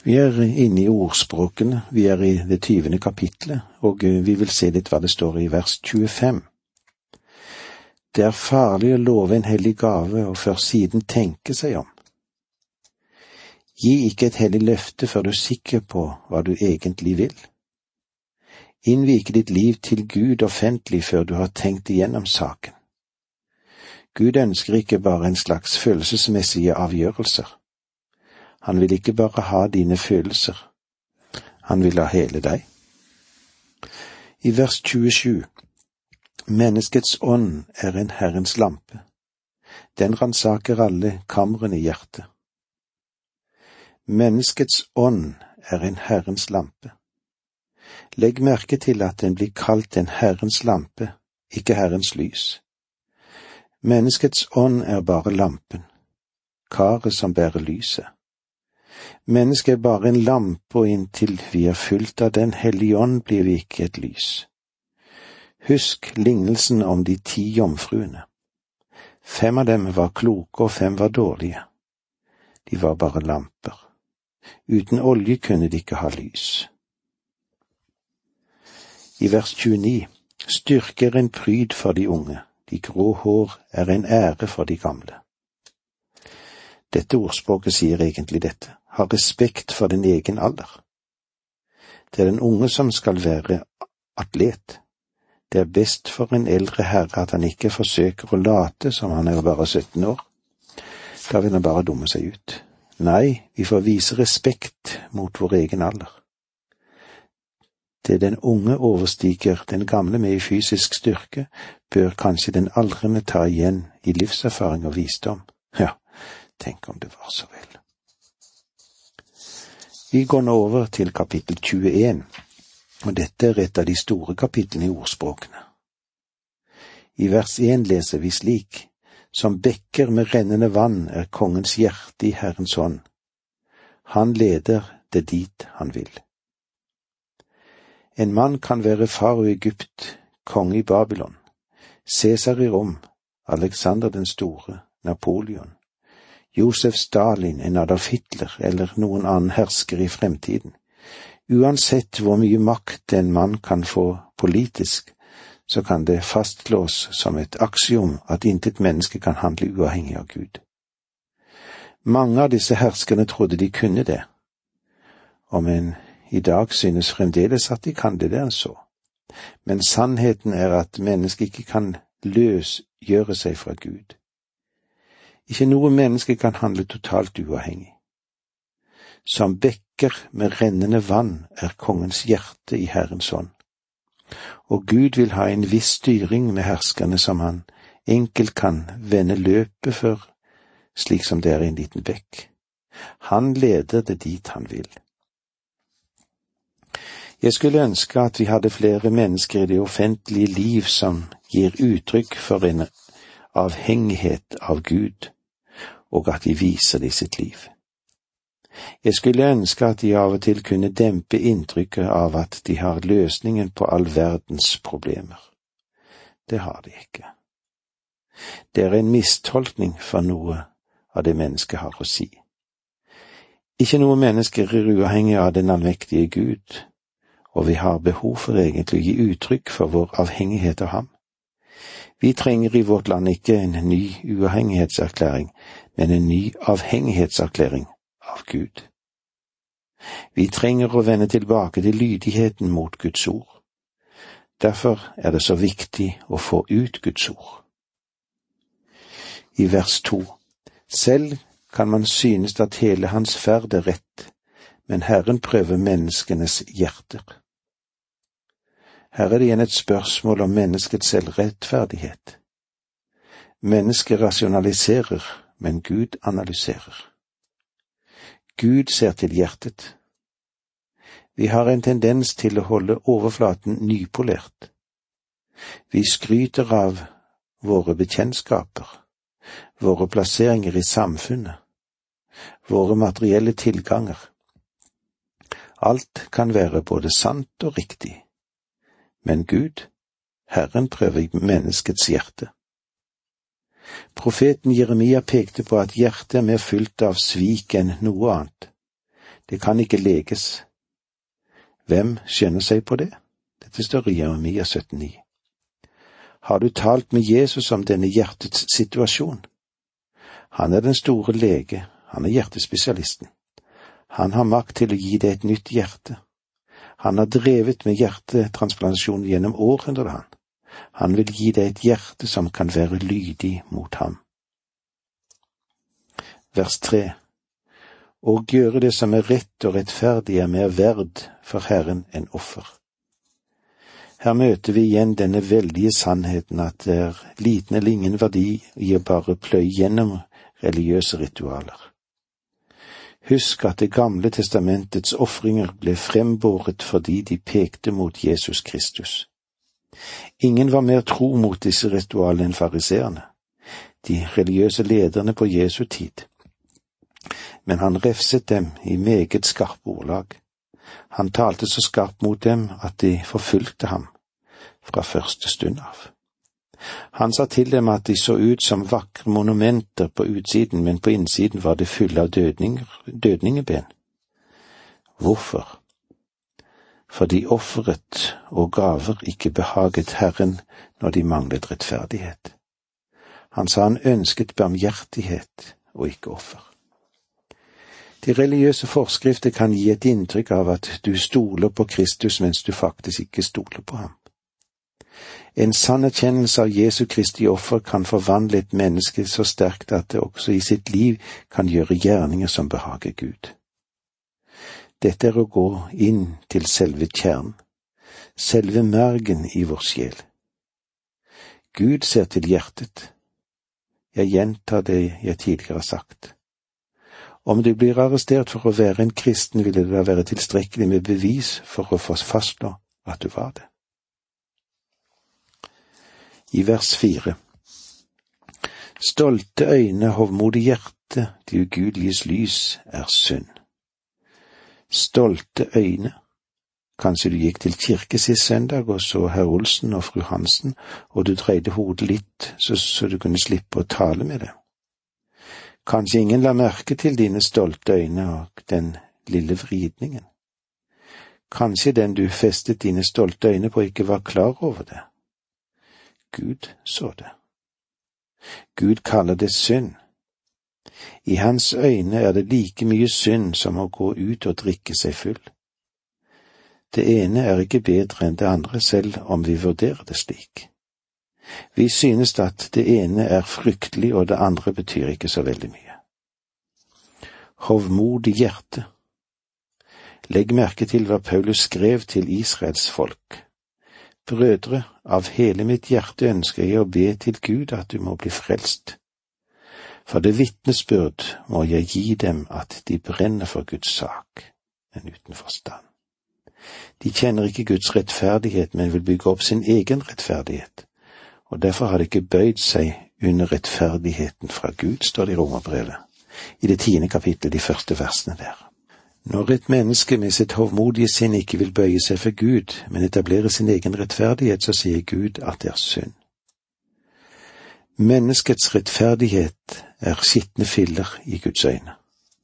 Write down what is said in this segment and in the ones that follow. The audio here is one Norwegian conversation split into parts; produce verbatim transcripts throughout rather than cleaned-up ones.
Vi er inne i ordspråkene, vi er i det tyvende kapitlet, og vi vil se litt hva det står i vers tjuefem. Det er farlig å love en hellig gave og først siden tenke seg om. Gi ikke et hellig løfte før du er sikker på hva du egentlig vil. Innvike ditt liv til Gud offentlig før du har tenkt igjennom saken. Gud ønsker ikke bare en slags følelsesmessige avgjørelser. Han vil ikke bare ha dine følelser. Han vil ha hele deg. I vers tjuesju. Menneskets ånd er en Herrens lampe. Den ransaker alle kamrene i hjertet. Menneskets ånd er en Herrens lampe. Legg merke til at den blir kalt en Herrens lampe, ikke Herrens lys. Menneskets ånd er bare lampen, karet som bærer lyset. Mennesket er bare en lampe, og inntil vi er fylt av den hellige ånd blir vi ikke et lys. Husk lignelsen om de ti jomfruene. Fem av dem var kloke og fem var dårlige. De var bare lamper. Uten olje kunne de ikke ha lys. I vers tjueni. Styrke er en pryd for de unge, de grå hår er en ære for de gamle. Dette ordspråket sier egentlig dette. Ha respekt for din egen alder. Det er den unge som skal være atlet. Det er best for en eldre herre at han ikke forsøker å late som han er bare sytten år. Da vil han bare dumme seg ut. Nei, vi får vise respekt mot vår egen alder. Det den unge overstiger den gamle med i fysisk styrke, bør kanskje den aldrende ta igjen i livserfaring og visdom. Ja, tenk om det var så vel. Vi går nå over til kapittel tjueen, og dette er et av de store kapitlene i ordspråkene. I vers én leser vi slik: Som bekker med rennende vann er kongens hjerte i Herrens hånd. Han leder det dit han vil. En mann kan være farao i Egypt, konge i Babylon, Cæsar i Rom, Alexander den store, Napoleon, Josef Stalin, en Adolf Hitler eller noen annen hersker i fremtiden. Uansett hvor mye makt en mann kan få politisk, så kan det fastslås som et aksiom at intet menneske kan handle uavhengig av Gud. Mange av disse herskerne trodde de kunne det, og men i dag synes fremdeles at de kan det der så. Men sannheten er at mennesket ikke kan løsgjøre seg fra Gud. Ikke noe menneske kan handle totalt uavhengig. Som bekker med rennende vann er kongens hjerte i Herrens hånd. Og Gud vil ha en viss styring med herskerne som han enkelt kan vende løpet for, slik som det er i en liten bekk. Han leder det dit han vil. Jeg skulle ønske at vi hadde flere mennesker i det offentlige liv som gir uttrykk for en avhengighet av Gud, og at de viser det i sitt liv. Jeg skulle ønske at de av og til kunne dempe inntrykket av at de har løsningen på all verdens problemer. Det har de ikke. Det er en mistolkning for noe av det mennesket har å si. Ikke noe menneske er uavhengig av den allmektige Gud, og vi har behov for egentlig å gi uttrykk for vår avhengighet av ham. Vi trenger i vårt land ikke en ny uavhengighetserklæring, men en ny avhengighetserklæring av Gud. Vi trenger å vende tilbake til lydigheten mot Guds ord. Derfor er det så viktig å få ut Guds ord. I vers to. Selv kan man synes at hele hans ferd er rett, men Herren prøver menneskenes hjerter. Her er det igjen et spørsmål om menneskets selvrettferdighet. Mennesket rasjonaliserer, men Gud analyserer. Gud ser til hjertet. Vi har en tendens til å holde overflaten nypolert. Vi skryter av våre bekjentskaper, våre plasseringer i samfunnet, våre materielle tilganger. Alt kan være både sant og riktig, men Gud, Herren prøver menneskets hjerte. Profeten Jeremia pekte på at hjertet er mer fylt av svik enn noe annet. Det kan ikke leges. Hvem skjønner seg på det? Dette står i Jeremia sytten ni. Har du talt med Jesus om denne hjertets situasjon? Han er den store lege, han er hjertespesialisten. Han har makt til å gi deg et nytt hjerte. Han har drevet med hjertetransplantasjon gjennom århundrer, han. Han vil gi deg et hjerte som kan være lydig mot ham. Vers tre. Å gjøre det som er rett og rettferdig er mer verd for Herren enn offer. Her møter vi igjen denne veldige sannheten at det er liten eller ingen verdi i å bare pløye gjennom religiøse ritualer. Husk at Det gamle testamentets ofringer ble frembåret fordi de pekte mot Jesus Kristus. Ingen var mer tro mot disse ritualene enn fariseerne, de religiøse lederne på Jesu tid. Men han refset dem i meget skarpe ordlag. Han talte så skarpt mot dem at de forfulgte ham fra første stund av. Han sa til dem at de så ut som vakre monumenter på utsiden, men på innsiden var det fulle av dødninger, dødningeben. Hvorfor? Fordi offeret og gaver ikke behaget Herren når de manglet rettferdighet. Han sa han ønsket barmhjertighet og ikke offer. De religiøse forskrifter kan gi et inntrykk av at du stoler på Kristus mens du faktisk ikke stoler på ham. En sann erkjennelse av Jesu Kristi offer kan forvandle et menneske så sterkt at det også i sitt liv kan gjøre gjerninger som behager Gud. Dette er å gå inn til selve kjernen, selve mergen i vår sjel. Gud ser til hjertet. Jeg gjentar det jeg tidligere har sagt. Om du blir arrestert for å være en kristen, ville det da være tilstrekkelig med bevis for å få fastslå at du var det. I vers fire. Stolte øyne, hovmodig hjerte, de ugudeliges lys er synd. Stolte øyne. Kanskje du gikk til kirke sist søndag og så herr Olsen og fru Hansen, og du dreide hodet litt så, så du kunne slippe å tale med dem. Kanskje ingen la merke til dine stolte øyne og den lille vridningen. Kanskje den du festet dine stolte øyne på ikke var klar over det. Gud så det. Gud kaller det synd. I hans øyne er det like mye synd som å gå ut og drikke seg full. Det ene er ikke bedre enn det andre, selv om vi vurderer det slik. Vi synes at det ene er fryktelig, og det andre betyr ikke så veldig mye. Hovmodig hjerte. Legg merke til hva Paulus skrev til Israels folk. Brødre, av hele mitt hjerte ønsker jeg å be til Gud at du må bli frelst. For det vitnesbyrd må jeg gi dem at de brenner for Guds sak, men uten forstand. De kjenner ikke Guds rettferdighet, men vil bygge opp sin egen rettferdighet. Og derfor har de ikke bøyd seg under rettferdigheten fra Gud, står det i Romerbrevet, i det tiende kapittel, de første versene der. Når et menneske med sitt hovmodige sinn ikke vil bøye seg for Gud, men etablere sin egen rettferdighet, så sier Gud at det er synd. Menneskets rettferdighet er skitne filler i Guds øyne.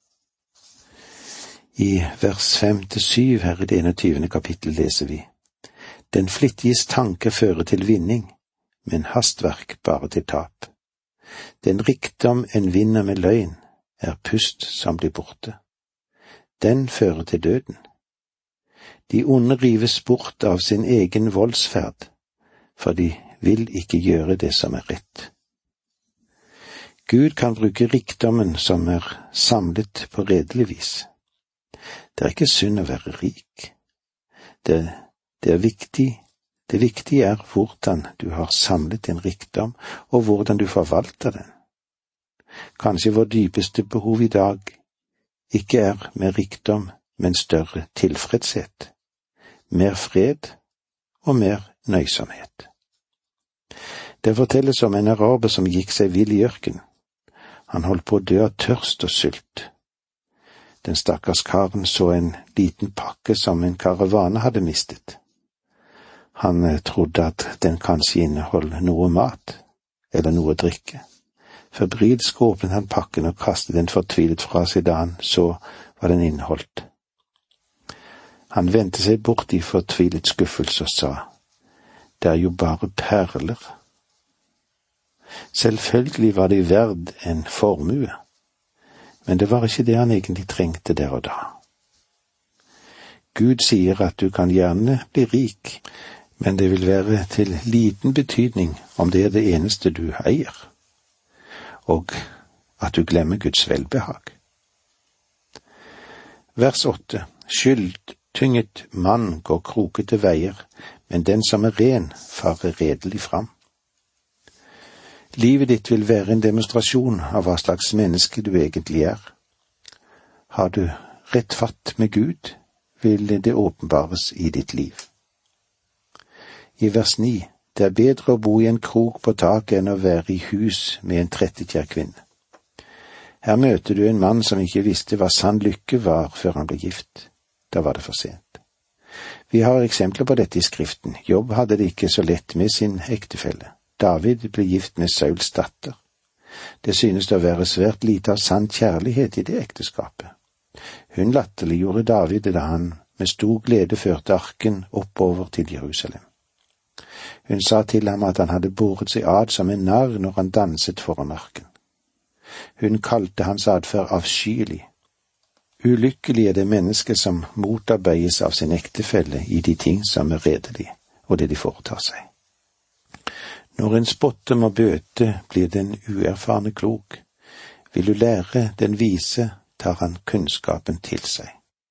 I vers fem til syv her i det enogtyvende kapittel leser vi: Den flittiges tanke fører til vinning, men hastverk bare til tap. Den rikdom en vinner med løgn, er pust som blir borte. Den fører til døden. De onde rives bort av sin egen voldsferd, for de vil ikke gjøre det som er rett. Gud kan bruke rikdommen som er samlet på redelig vis. Det er ikke synd å være rik. Det, det er viktig. Det viktige er hvordan du har samlet din rikdom, og hvordan du forvalter den. Kanskje vår dypeste behov i dag ikke er mer rikdom, men større tilfredshet, mer fred og mer nøysomhet. Det fortelles om en araber som gikk seg vill i ørkenen. Han holdt på å dø av tørst og sult. Den stakkars karen så en liten pakke som en karavane hadde mistet. Han trodde at den kanskje inneholdt noe mat, eller noe drikke. Febrilsk åpnet han pakken og kastet den fortvilet fra seg da han så hva den inneholdt. Han vendte seg bort i fortvilet skuffelse og sa, det er jo bare perler. Selvfølgelig var de verd en formue, men det var ikke det han egentlig trengte der og da. Gud sier at du kan gjerne bli rik, men det vil være til liten betydning om det er det eneste du eier, og at du glemmer Guds velbehag. Vers åtte. Skyldtynget mann går krokete veier, men den som er ren farer redelig fram. Livet ditt vil være en demonstrasjon av hva slags menneske du egentlig er. Har du rett fatt med Gud, vil det åpenbares i ditt liv. I vers ni, det er bedre å bo i en krok på taket enn å være i hus med en trettekjær kvinne. Her møter du en mann som ikke visste hva sann lykke var før han ble gift. Da var det for sent. Vi har eksempler på dette i Skriften. Jobb hadde det ikke så lett med sin ektefelle. David ble gift med Sauls datter. Det synes å være svært lite av sann kjærlighet i det ekteskapet. Hun latterliggjorde David da han med stor glede førte arken oppover til Jerusalem. Hun sa til ham at han hadde båret seg ad som en narr når han danset foran arken. Hun kalte hans adferd avskyelig. Ulykkelig er det mennesket som motarbeides av sin ektefelle i de ting som er redelige, og det de foretar seg. Når en spotter må bøte, blir den uerfarne klok. Vil du lære den vise, tar han kunnskapen til seg.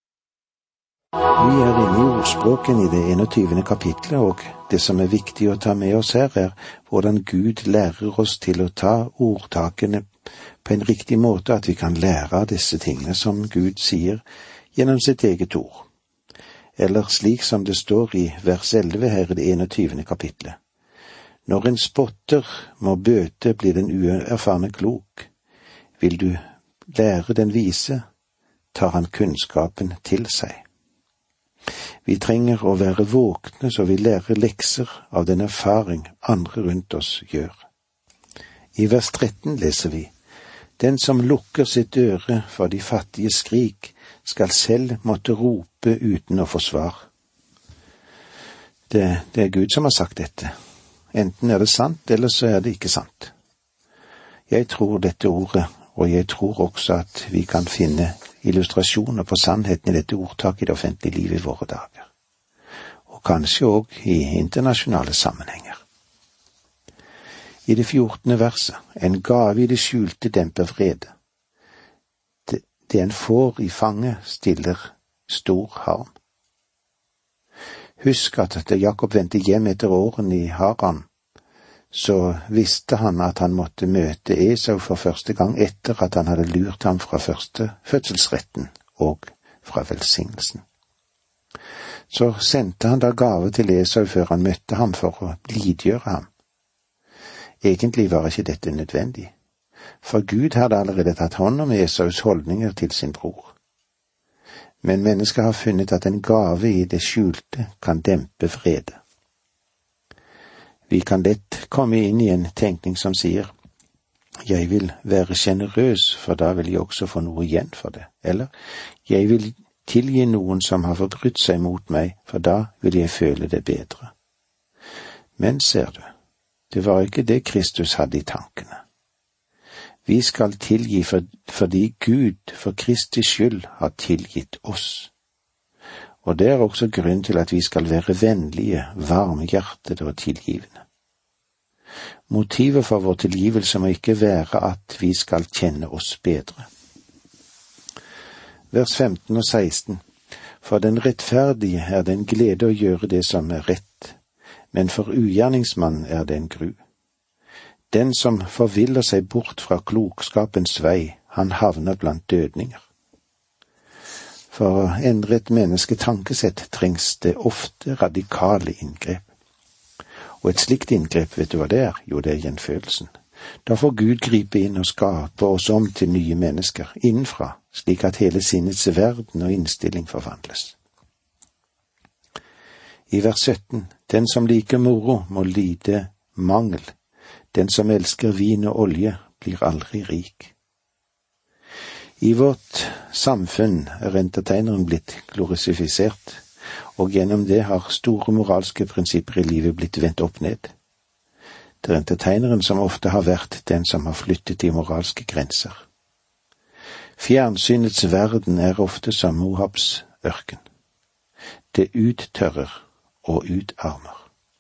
Vi er inne i ordspråken i det enogtyvende kapitlet, og det som er viktig å ta med oss her er hvordan Gud lærer oss til å ta ordtakene på en riktig måte, at vi kan lære av disse tingene som Gud sier gjennom sitt eget ord. Eller slik som det står i vers elleve her i det enogtyvende kapitlet. Når en spotter må bøte, blir den uerfarne klok. Vil du lære den vise, tar han kunnskapen til seg. Vi trenger å være våkne så vi lærer lekser av den erfaring andre rundt oss gjør. I vers tretten leser vi, den som lukker sitt øre for de fattige skrik, skal selv måtte rope uten å få svar. Det, det er Gud som har sagt dette. Enten er det sant, eller så er det ikke sant. Jeg tror dette ordet, og jeg tror også at vi kan finne illustrasjoner på sannheten i dette ordtaket i det offentlige livet i våre dager. Og kanskje også i internasjonale sammenhenger. I det fjortende verset, en gave i det skjulte demper vrede. Det, det en får i fanget stiller stor harm. Husk at da Jakob vendte hjem etter årene i Haran, så visste han at han måtte møte Esau for første gang etter at han hadde lurt ham fra første fødselsretten og fra velsignelsen. Så sendte han da gave til Esau før han møtte ham for å blidgjøre ham. Egentlig var ikke dette nødvendig, for Gud hadde allerede tatt hånd om Esaus holdninger til sin bror. Men mennesket har funnet at en gave i det skjulte kan dempe vrede. Vi kan lett komme inn i en tenkning som sier, jeg vil være generøs, for da vil jeg også få noe igjen for det. Eller, jeg vil tilgi noen som har forbrutt seg mot meg, for da vil jeg føle det bedre. Men ser du, det var ikke det Kristus hadde i tankene. Vi skal tilgi for, fordi Gud for Kristi skyld har tilgitt oss. Og det er også grunn til at vi skal være vennlige, varmhjertede og tilgivende. Motivet for vår tilgivelse må ikke være at vi skal kjenne oss bedre. Vers femten og seksten. For den rettferdige er det en glede å gjøre det som er rett, men for ugjerningsmann er det en gru. Den som forviller seg bort fra klokskapens vei, han havner blant dødninger. For å endre et menneske tankesett trengs det ofte radikale inngrep. Og et slikt inngrep, vet du hva det er? Jo, det er gjenfølelsen. Da får Gud gripe inn og skape oss om til nye mennesker innenfra, slik at hele sinnets verden og innstilling forvandles. I vers sytten, den som liker moro må lide mangel. Den som elsker vin og olje blir aldri rik. I vårt samfunn er entertaineren blitt glorifisert, og gjennom det har store moralske prinsipper i livet blitt vendt opp ned. Det er entertaineren som ofte har vært den som har flyttet de moralske grenser. Fjernsynets verden er ofte som Moabs ørken. Det uttørrer og utarmer.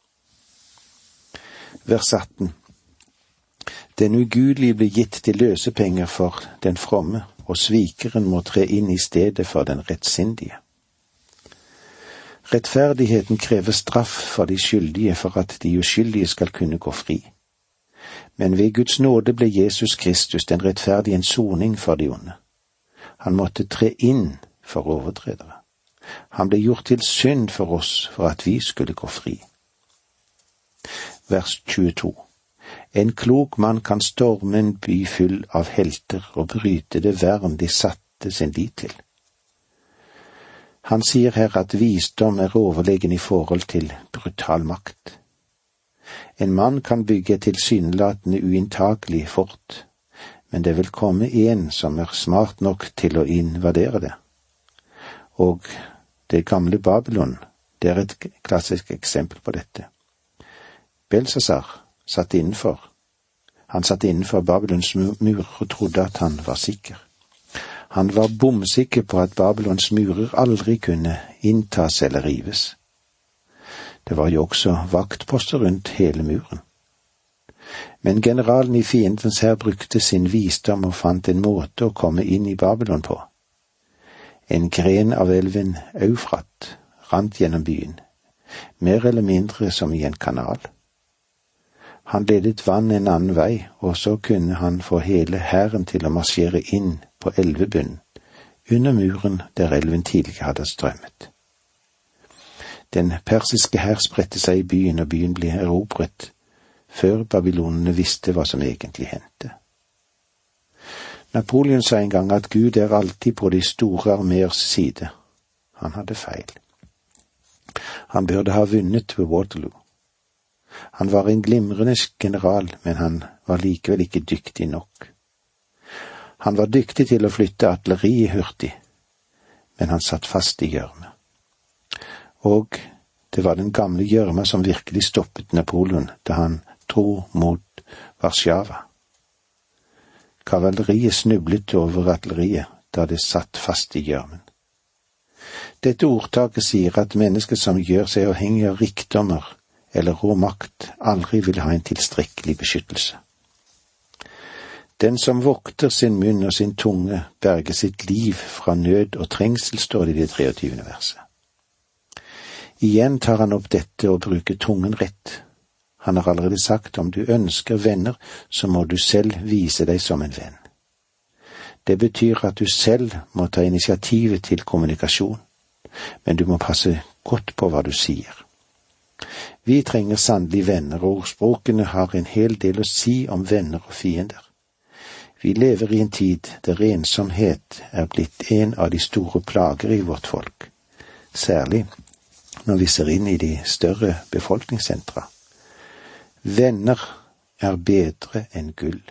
Vers atten. Den ugudelige blir gitt til løsepenger for den fromme, og svikeren må tre inn i stedet for den rettsindige. Rettferdigheten krever straff for de skyldige for at de uskyldige skal kunne gå fri. Men ved Guds nåde ble Jesus Kristus den rettferdige en soning for de onde. Han måtte tre inn for overtredere. Han ble gjort til synd for oss for at vi skulle gå fri. Vers tjueto. En klok mann kan storme en by full av helter og bryte det vern de satte sin lit til. Han sier her at visdom er overlegen i forhold til brutal makt. En mann kan bygge et tilsynelatende uinntagelig fort, men det vil komme en som er smart nok til å invadere det. Og det gamle Babylon, det er et klassisk eksempel på dette. Belshazzar satt innenfor. Han satt innenfor Babylons murer og trodde at han var sikker. Han var bomsikker på at Babylons murer aldri kunne inntas eller rives. Det var jo også vaktposter rundt hele muren. Men generalen i fiendens hær brukte sin visdom og fant en måte å komme inn i Babylon på. En gren av elven Eufrat rant gjennom byen, mer eller mindre som i en kanal. Han ledet vann en annen vei, og så kunne han få hele hæren til å marsjere inn på elvebunnen, under muren der elven tidligere hadde strømmet. Den persiske hær spredte seg i byen, og byen ble erobret, før babylonene visste hva som egentlig hendte. Napoleon sa en gang at Gud er alltid på de store armeers side. Han hadde feil. Han burde ha vunnet ved Waterloo. Han var en glimrende general, men han var likevel ikke dyktig nok. Han var dyktig til å flytte artilleriet hurtig, men han satt fast i gjørme. Og det var den gamle gjørma som virkelig stoppet Napoleon da han dro mot Warszawa. Kavaleriet snublet over artilleriet da det satt fast i gjørmen. Dette ordtaket sier at mennesker som gjør seg avhengig av rikdommer eller rå makt, aldri vil ha en tilstrekkelig beskyttelse. Den som vokter sin munn og sin tunge, berger sitt liv fra nød og trengsel, står det i det treogtyvende verset. Igjen tar han opp dette og bruker tungen rett. Han har allerede sagt om du ønsker venner, så må du selv vise deg som en venn. Det betyr at du selv må ta initiativet til kommunikasjon, men du må passe godt på hva du sier. Vi trenger sannelig venner, og ordspråkene har en hel del å si om venner og fiender. Vi lever i en tid der ensomhet er blitt en av de store plager i vårt folk, særlig når vi ser inn i de større befolkningssentra. Venner er bedre enn gull.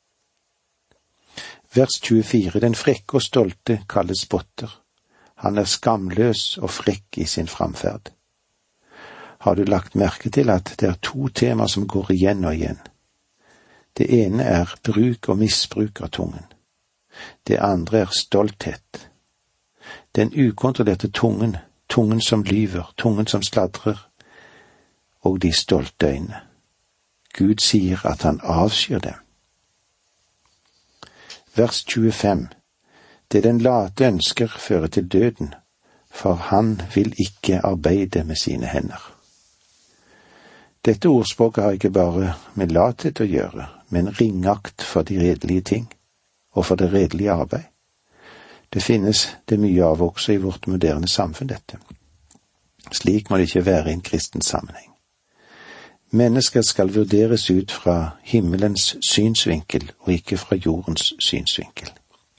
Vers tjuefire. Den frekke og stolte kalles spotter. Han er skamløs og frekk i sin framferd. Har du lagt merke til at det er to temaer som går igjen og igjen? Det ene er bruk og misbruk av tungen. Det andre er stolthet. Den ukontrollerte tungen, tungen som lyver, tungen som sladrer, og de stolte øyne. Gud sier at han avskyr dem. Vers tjuefem. Det den late ønsker fører til døden, for han vil ikke arbeide med sine hender. Dette ordspråket har ikke bare med lathet å gjøre, men ringakt for de redelige ting, og for det redelige arbeid. Det finnes det mye av også i vårt moderne samfunn, dette. Slik må det ikke være i en kristen sammenheng. Mennesker skal vurderes ut fra himmelens synsvinkel, og ikke fra jordens synsvinkel.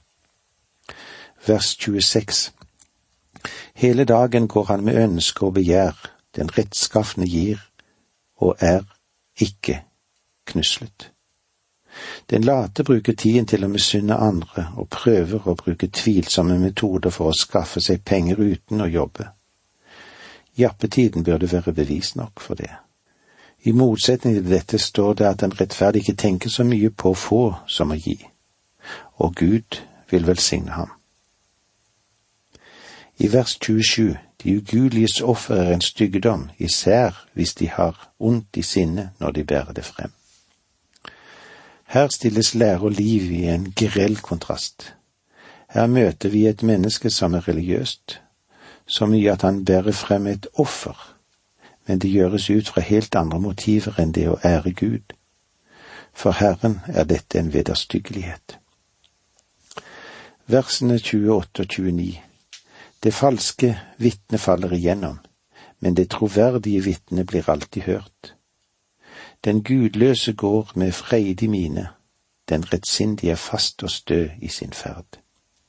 Vers tjueseks. Hele dagen går han med ønske og begjær, den rettskaffende gir, og er ikke knuslet. Den late bruker tiden til å misunne andre, og prøver å bruke tvilsomme metoder for å skaffe seg penger uten å jobbe. Jappetiden burde være bevis nok for det. I motsetning til dette står det at den rettferdige ikke tenker så mye på å få som å gi, og Gud vil velsigne ham. I vers tjuesju, de ugudeliges offer er en styggedom, især hvis de har ondt i sinne når de bærer det frem. Her stilles lære og liv i en grell kontrast. Her møter vi et menneske som er religiøst, så mye at han bærer frem et offer, men det gjøres ut fra helt andre motiver enn det å ære Gud. For Herren er dette en vederstyggelighet. Versene tjueåtte og tjueni. Det falske vitne faller igjennom, men det troverdige vitne blir alltid hørt. Den gudløse går med freidig mine, den rettsindige er fast og stø i sin ferd.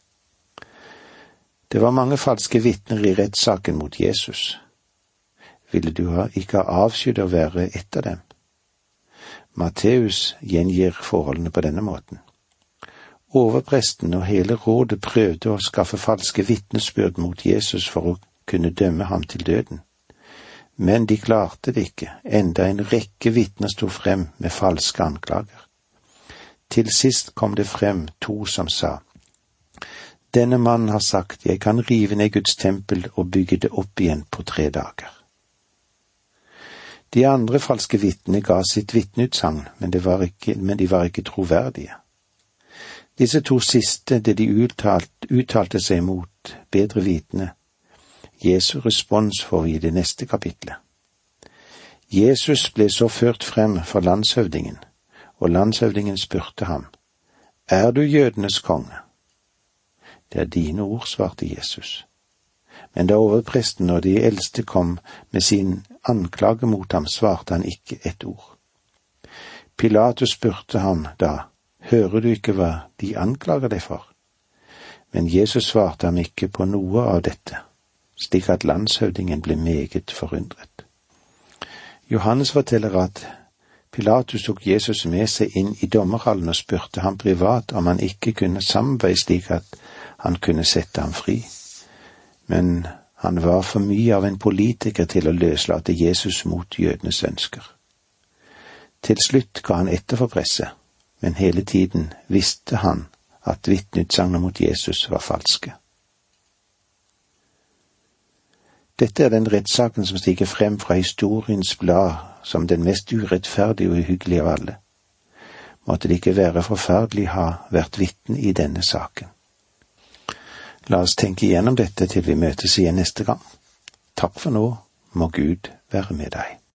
Det var mange falske vitner i rettssaken mot Jesus. Ville du ha ikke ha avskydd å være ett av dem? Matteus gjengir forholdene på denne måten. Overpresten og hele rådet prøvde å skaffe falske vitnesbyrd mot Jesus for å kunne dømme ham til døden. Men de klarte det ikke, enda en rekke vitner stod frem med falske anklager. Til sist kom det frem to som sa, «Denne mannen har sagt, jeg kan rive ned Guds tempel og bygge det opp igjen på tre dager.» De andre falske vitnene ga sitt vitneutsagn, men, men de var ikke troverdige. Disse to siste, det de uttalt, uttalte seg mot bedre vitne. Jesu respons får vi i det neste kapitlet. Jesus ble så ført frem for landshøvdingen, og landshøvdingen spurte ham, «Er du jødenes konge?» «Det er dine ord», svarte Jesus. Men da overpresten og de eldste kom med sin anklage mot ham, svarte han ikke et ord. Pilatus spurte ham da, «Hører du ikke hva de anklager deg for?» Men Jesus svarte ham ikke på noe av dette, slik at landshøvdingen ble meget forundret. Johannes forteller at Pilatus tok Jesus med seg inn i dommerhallen og spurte ham privat om han ikke kunne samarbeide slik at han kunne sette ham fri. Men han var for mye av en politiker til å løslate Jesus mot jødenes ønsker. Til slutt ga han etter for presset, men hele tiden visste han at vitneutsagnene mot Jesus var falske. Dette er den rettssaken som stiger frem fra historiens blad som den mest urettferdige og uhyggelige av alle. Måtte det ikke være forferdelig ha vært vitne i denne saken. La oss tenke igjennom dette til vi møtes igjen neste gang. Takk for nå, må Gud være med deg.